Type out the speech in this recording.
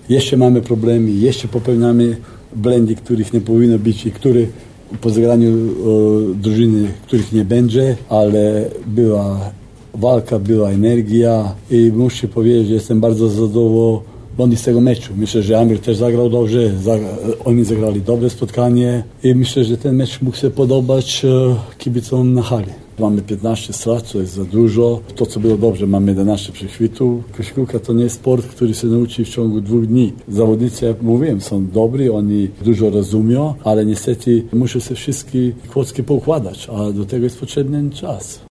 Jeszcze mamy problemy, jeszcze popełniamy błędy, których nie powinno być i które po zagraniu drużyny, których nie będzie, ale była walka, była energia i muszę powiedzieć, że jestem bardzo zadowolony z tego meczu. Myślę, że Amir też zagrał dobrze, oni zagrali dobre spotkanie i myślę, że ten mecz mógł się podobać kibicom na hali. Mamy 15 strat, to jest za dużo. To, co było dobrze, mamy 11 przechwytów. Koszykówka to nie jest sport, który się nauczy w ciągu 2 dni. Zawodnicy, jak mówiłem, są dobrzy, oni dużo rozumią, ale niestety muszą się wszystkie kłocki poukładać, a do tego jest potrzebny czas.